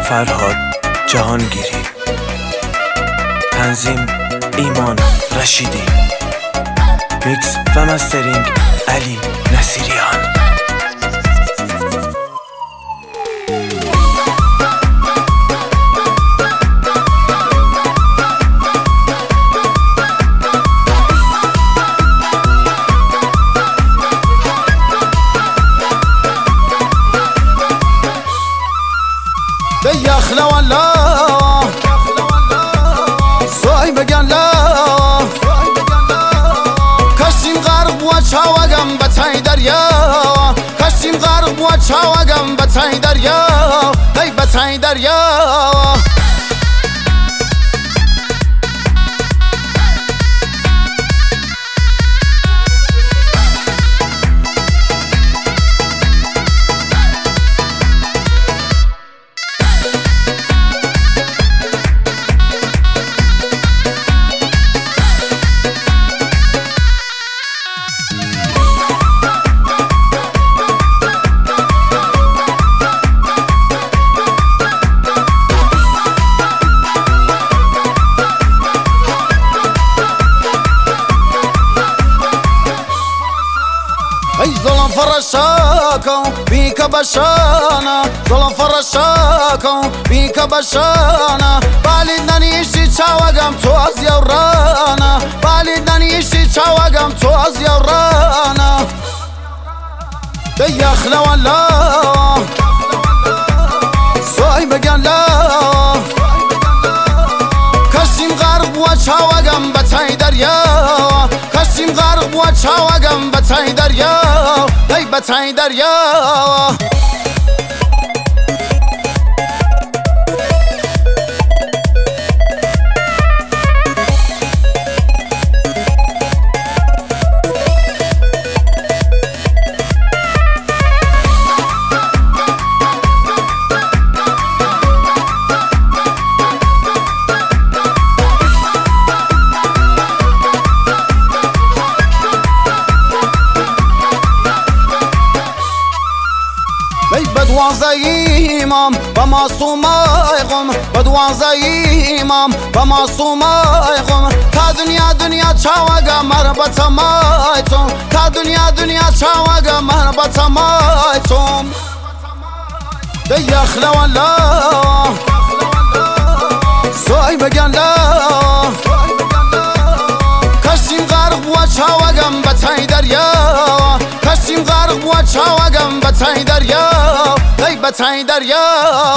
فرهاد جهانگیری، تنظیم ایمان رشیدی، میکس و مسترینگ علی نصیریان. يخلى ولا صاي بقال لا كشيم غرب وشاوغم بتاي دريا كشيم غرب وشاوغم بتاي دريا هي بتاي دريا ظلم فرشاكم بيك بشانا ظلم فرشاكم بيك بشانا بالدن يشي چاوغم تو از يورانا بالدن يشي چاوغم تو از يورانا يخلى ولا صاي بقال لا كشيم غرب وچاوغم بتاي دريا كشيم غرب وچاوغم بتاي دريا هي بتاي دريا بدوازه امام با معصومای قم بدوازه امام با معصومای قم تا دنیا چاوگا مربط مایتون تا دنیا چاوگا مربط مایتون يخلى ولا صاي بقال لا كشيم غرب وچاوغم بتاي دريا كشيم غرب وچاوغم بتاي دريا هي بتاي دريا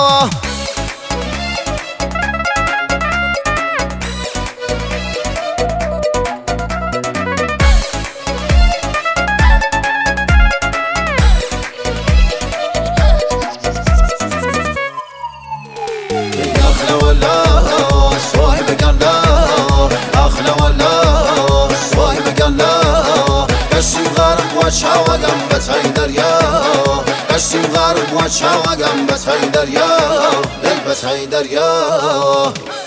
يخلى ولا صاي بقال لا اخلى ولا صاي بقال لا كشيم غرب وچاوغم بتاي دريا كشيم غرب وچاوغم بتاي دريا هي بتاي دريا